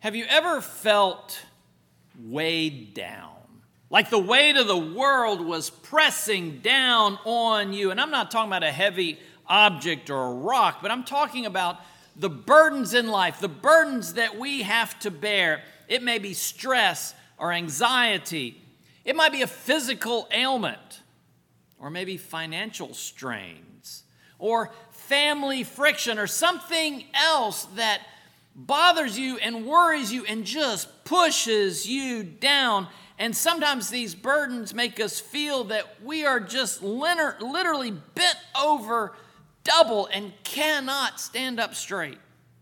Have you ever felt weighed down? Like the weight of the world was pressing down on you. And I'm not talking about a heavy object or a rock, but I'm talking about the burdens in life, the burdens that we have to bear. It may be stress or anxiety. It might be a physical ailment, or maybe financial strains, or family friction, or something else that bothers you and worries you and just pushes you down. And sometimes these burdens make us feel that we are just literally bent over double and cannot stand up straight.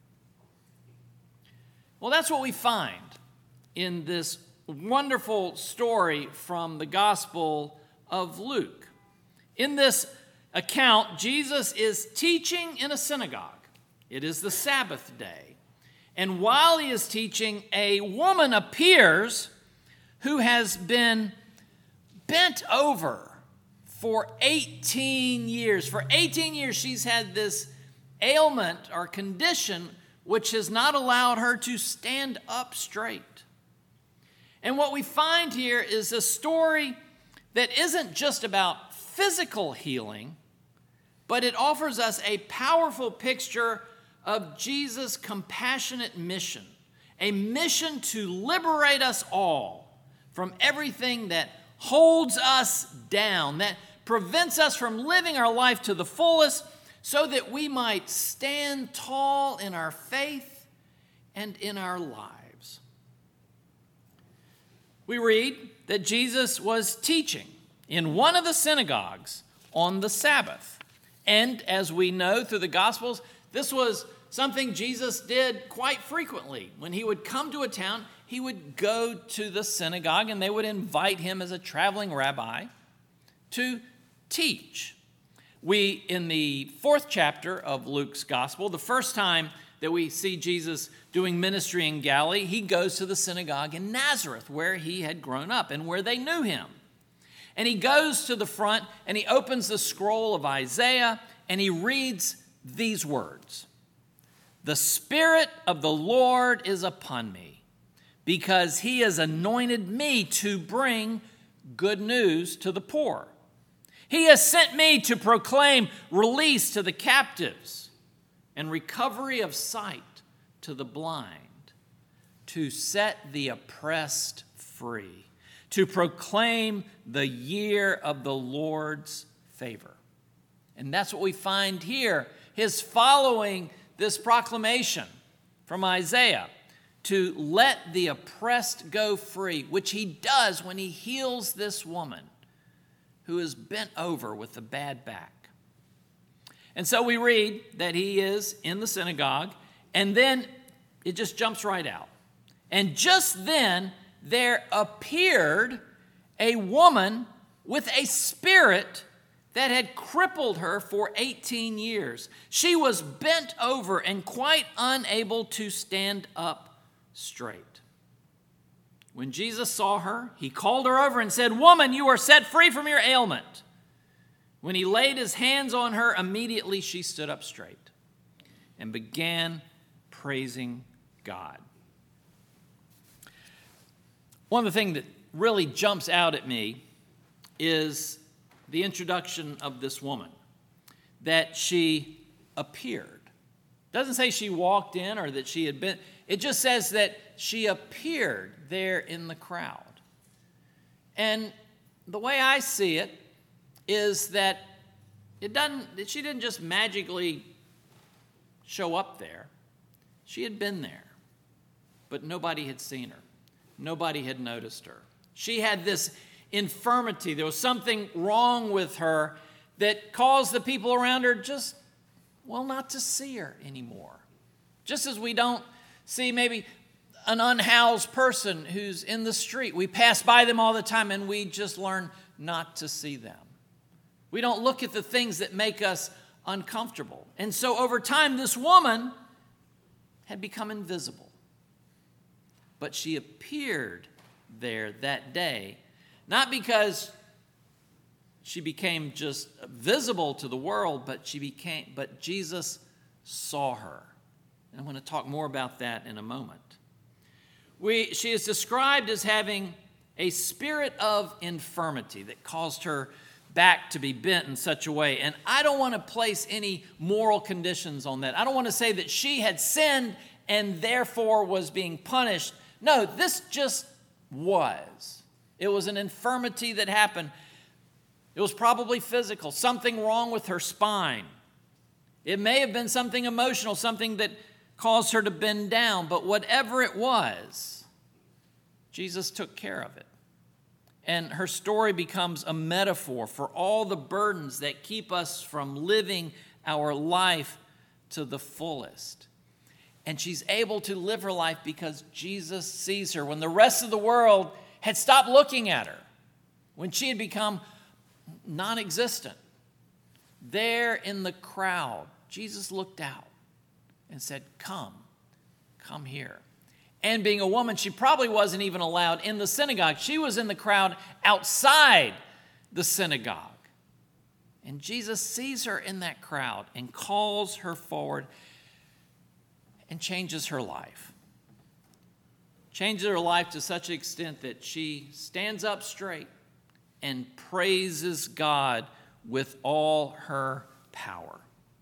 Well, that's what we find in this wonderful story from the Gospel of Luke. In this account, Jesus is teaching in a synagogue. It is the Sabbath day. And while he is teaching, a woman appears who has been bent over for 18 years. For 18 years, she's had this ailment or condition which has not allowed her to stand up straight. And what we find here is a story that isn't just about physical healing, but it offers us a powerful picture of Jesus' compassionate mission, a mission to liberate us all from everything that holds us down, that prevents us from living our life to the fullest, so that we might stand tall in our faith and in our lives. We read that Jesus was teaching in one of the synagogues on the Sabbath. And as we know through the Gospels, this was something Jesus did quite frequently. When he would come to a town, he would go to the synagogue and they would invite him as a traveling rabbi to teach. We, in the 4th chapter of Luke's Gospel, the first time that we see Jesus doing ministry in Galilee, he goes to the synagogue in Nazareth, where he had grown up and where they knew him. And he goes to the front and he opens the scroll of Isaiah and he reads these words: "The Spirit of the Lord is upon me, because he has anointed me to bring good news to the poor. He has sent me to proclaim release to the captives and recovery of sight to the blind, to set the oppressed free, to proclaim the year of the Lord's favor." And that's what we find here, his following this proclamation from Isaiah to let the oppressed go free, which he does when he heals this woman who is bent over with a bad back. And so we read that he is in the synagogue, and then it just jumps right out. And just then there appeared a woman with a spirit that had crippled her for 18 years. She was bent over and quite unable to stand up straight. When Jesus saw her, he called her over and said, "Woman, you are set free from your ailment." When he laid his hands on her, immediately she stood up straight and began praising God. One of the things that really jumps out at me is the introduction of this woman, that she appeared. It doesn't say she walked in or that she had been. It just says that she appeared there in the crowd. And the way I see it is that she didn't just magically show up there. She had been there, but nobody had seen her. Nobody had noticed her. She had this infirmity. There was something wrong with her that caused the people around her not to see her anymore. Just as we don't see maybe an unhoused person who's in the street. We pass by them all the time and we just learn not to see them. We don't look at the things that make us uncomfortable. And so over time, this woman had become invisible. But she appeared there that day, not because she became just visible to the world, but Jesus saw her. And I'm going to talk more about that in a moment. She is described as having a spirit of infirmity that caused her back to be bent in such a way. And I don't want to place any moral conditions on that. I don't want to say that she had sinned and therefore was being punished. No, this just was. It was an infirmity that happened. It was probably physical, something wrong with her spine. It may have been something emotional, something that caused her to bend down, but whatever it was, Jesus took care of it. And her story becomes a metaphor for all the burdens that keep us from living our life to the fullest. And she's able to live her life because Jesus sees her. When the rest of the world had stopped looking at her, when she had become non-existent, there in the crowd, Jesus looked out and said, come here. And being a woman, she probably wasn't even allowed in the synagogue. She was in the crowd outside the synagogue. And Jesus sees her in that crowd and calls her forward and changes her life. Changes her life to such an extent that she stands up straight and praises God with all her power.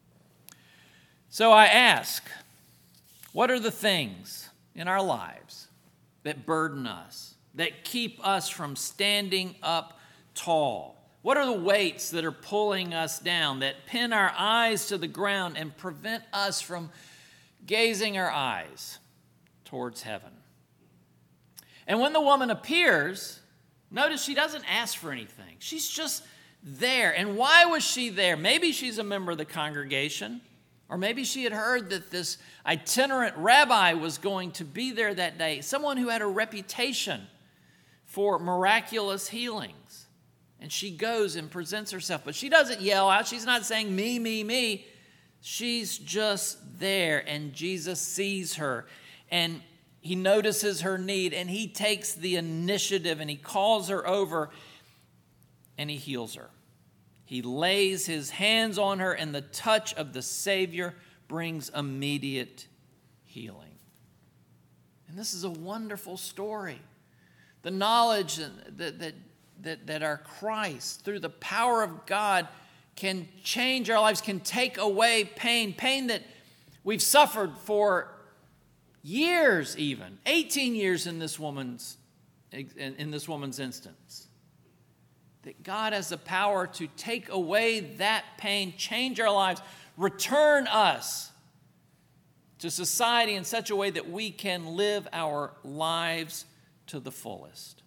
So I ask, what are the things in our lives that burden us, that keep us from standing up tall? What are the weights that are pulling us down, that pin our eyes to the ground and prevent us from gazing our eyes towards heaven? And when the woman appears, notice she doesn't ask for anything. She's just there. And why was she there? Maybe she's a member of the congregation, or maybe she had heard that this itinerant rabbi was going to be there that day, someone who had a reputation for miraculous healings. And she goes and presents herself, but she doesn't yell out. She's not saying, me, me, me. She's just there, and Jesus sees her, and he notices her need, and he takes the initiative, and he calls her over, and he heals her. He lays his hands on her, and the touch of the Savior brings immediate healing. And this is a wonderful story. The knowledge that our Christ, through the power of God, can change our lives, can take away pain that we've suffered for years, even 18 years in this woman's instance. That God has the power to take away that pain, change our lives, return us to society in such a way that we can live our lives to the fullest.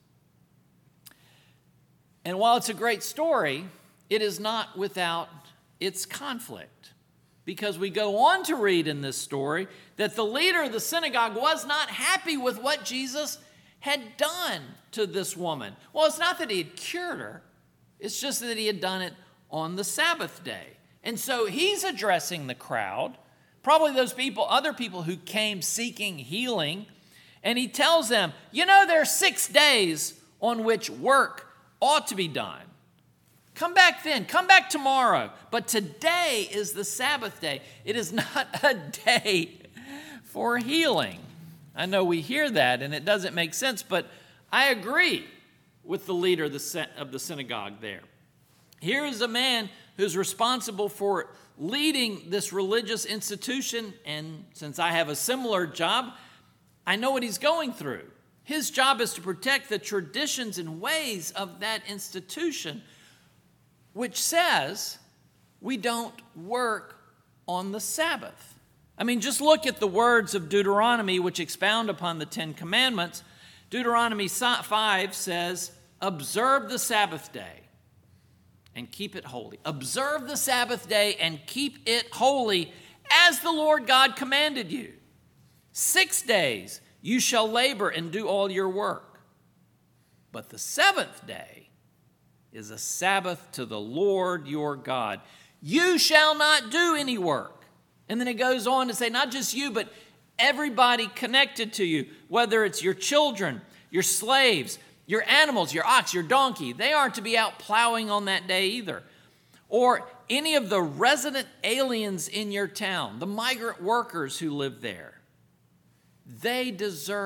And while it's a great story, it is not without its conflict. Because we go on to read in this story that the leader of the synagogue was not happy with what Jesus had done to this woman. Well, it's not that he had cured her. It's just that he had done it on the Sabbath day. And so he's addressing the crowd, probably those people, other people who came seeking healing. And he tells them, there are 6 days on which work ought to be done. Come back then. Come back tomorrow. But today is the Sabbath day. It is not a day for healing. I know we hear that and it doesn't make sense, but I agree with the leader of the synagogue there. Here is a man who's responsible for leading this religious institution, and since I have a similar job, I know what he's going through. His job is to protect the traditions and ways of that institution, which says we don't work on the Sabbath. I mean, just look at the words of Deuteronomy, which expound upon the 10 Commandments. Deuteronomy 5 says, observe the Sabbath day and keep it holy. Observe the Sabbath day and keep it holy as the Lord God commanded you. 6 days you shall labor and do all your work. But the 7th day is a Sabbath to the Lord your God. You shall not do any work. And then it goes on to say, not just you, but everybody connected to you, whether it's your children, your slaves, your animals, your ox, your donkey. They aren't to be out plowing on that day either. Or any of the resident aliens in your town, the migrant workers who live there. They deserve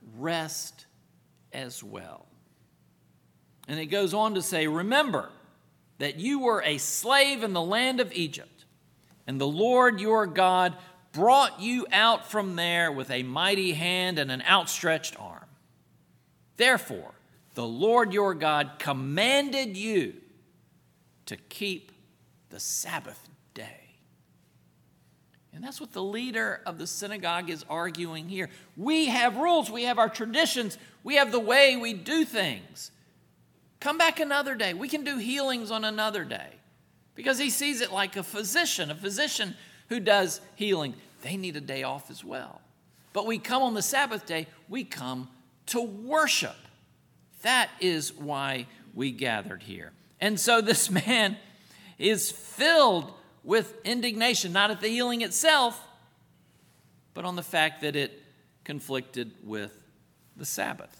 rest as well. And it goes on to say, remember that you were a slave in the land of Egypt, and the Lord your God brought you out from there with a mighty hand and an outstretched arm. Therefore, the Lord your God commanded you to keep the Sabbath day. And that's what the leader of the synagogue is arguing here. We have rules, we have our traditions, we have the way we do things. Come back another day. We can do healings on another day. Because he sees it like a physician who does healing. They need a day off as well. But we come on the Sabbath day, we come to worship. That is why we gathered here. And so this man is filled with indignation, not at the healing itself, but on the fact that it conflicted with the Sabbath.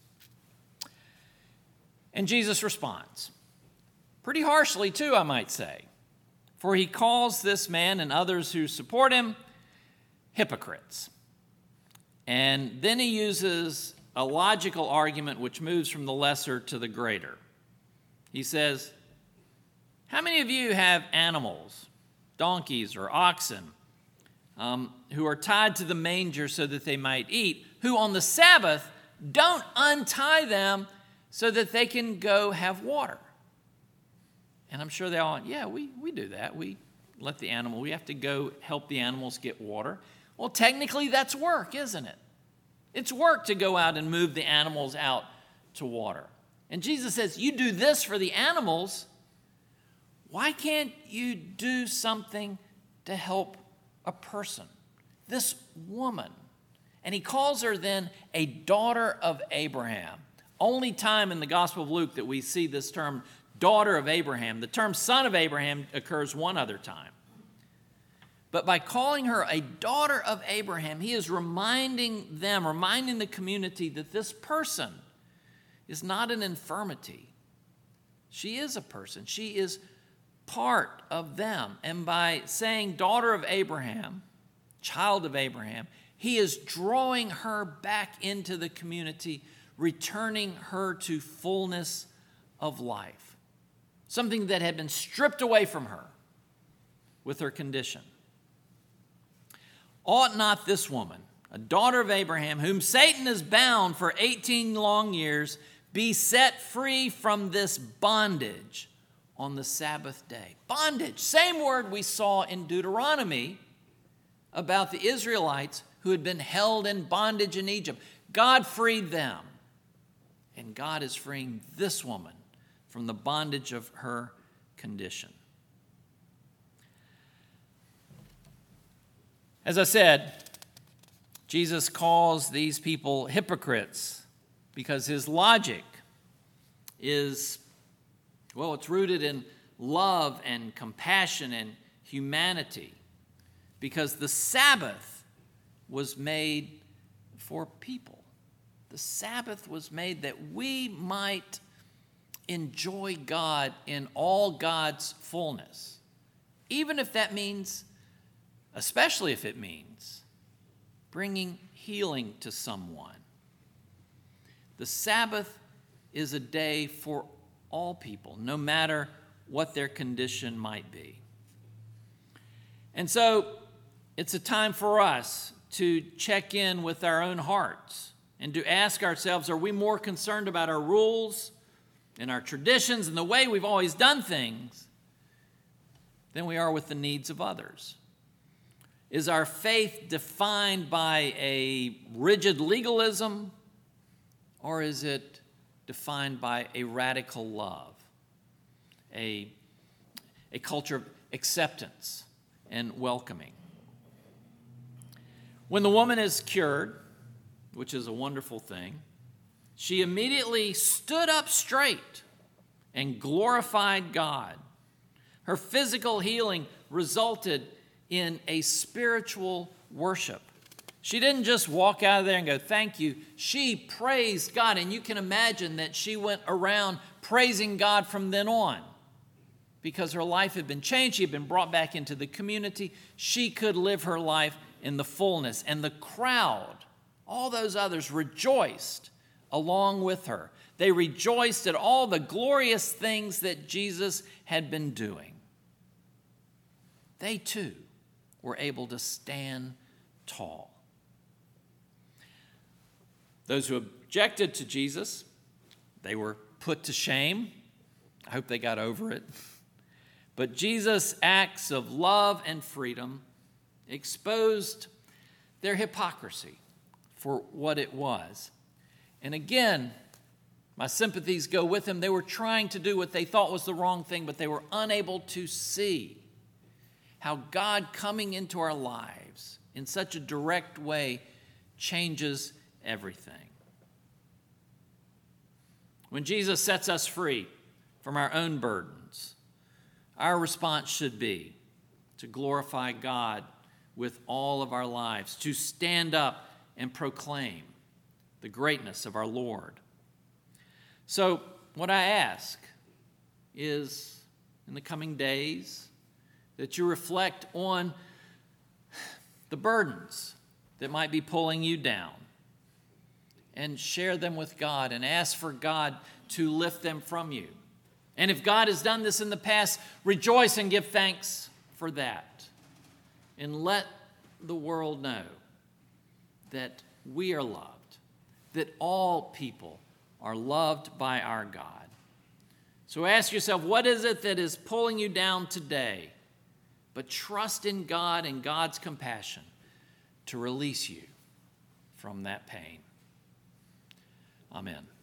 And Jesus responds, pretty harshly too, I might say, for he calls this man and others who support him hypocrites. And then he uses a logical argument which moves from the lesser to the greater. He says, how many of you have animals, donkeys or oxen, who are tied to the manger so that they might eat, who on the Sabbath don't untie them so that they can go have water? And I'm sure they all, yeah, we do that. We let the animal, we have to go help the animals get water. Well, technically that's work, isn't it? It's work to go out and move the animals out to water. And Jesus says, you do this for the animals. Why can't you do something to help a person? This woman. And he calls her then a daughter of Abraham. Only time in the Gospel of Luke that we see this term, daughter of Abraham. The term son of Abraham occurs one other time. But by calling her a daughter of Abraham, he is reminding the community that this person is not an infirmity. She is a person. She is part of them. And by saying daughter of Abraham, child of Abraham, he is drawing her back into the community, returning her to fullness of life. Something that had been stripped away from her with her condition. Ought not this woman, a daughter of Abraham, whom Satan has bound for 18 long years, be set free from this bondage on the Sabbath day? Bondage, same word we saw in Deuteronomy about the Israelites who had been held in bondage in Egypt. God freed them, and God is freeing this woman from the bondage of her condition. As I said, Jesus calls these people hypocrites because his logic is, well, it's rooted in love and compassion and humanity, because the Sabbath was made for people. The Sabbath was made that we might enjoy God in all God's fullness, even if that means, especially if it means, bringing healing to someone. The Sabbath is a day for all people, no matter what their condition might be. And so it's a time for us to check in with our own hearts and to ask ourselves, are we more concerned about our rules and our traditions and the way we've always done things than we are with the needs of others? Is our faith defined by a rigid legalism, or is it defined by a radical love, a culture of acceptance and welcoming? When the woman is cured, which is a wonderful thing, she immediately stood up straight and glorified God. Her physical healing resulted in a spiritual worship. She didn't just walk out of there and go, thank you. She praised God, and you can imagine that she went around praising God from then on, because her life had been changed. She had been brought back into the community. She could live her life in the fullness. And the crowd, all those others rejoiced along with her. They rejoiced at all the glorious things that Jesus had been doing. They too were able to stand tall. Those who objected to Jesus, they were put to shame. I hope they got over it. But Jesus' acts of love and freedom exposed their hypocrisy for what it was. And again, my sympathies go with them. They were trying to do what they thought was the wrong thing, but they were unable to see how God coming into our lives in such a direct way changes everything. When Jesus sets us free from our own burdens, our response should be to glorify God with all of our lives, to stand up and proclaim the greatness of our Lord. So what I ask is, in the coming days, that you reflect on the burdens that might be pulling you down and share them with God and ask for God to lift them from you. And if God has done this in the past, rejoice and give thanks for that. And let the world know that we are loved, that all people are loved by our God. So ask yourself, what is it that is pulling you down today? But trust in God and God's compassion to release you from that pain. Amen.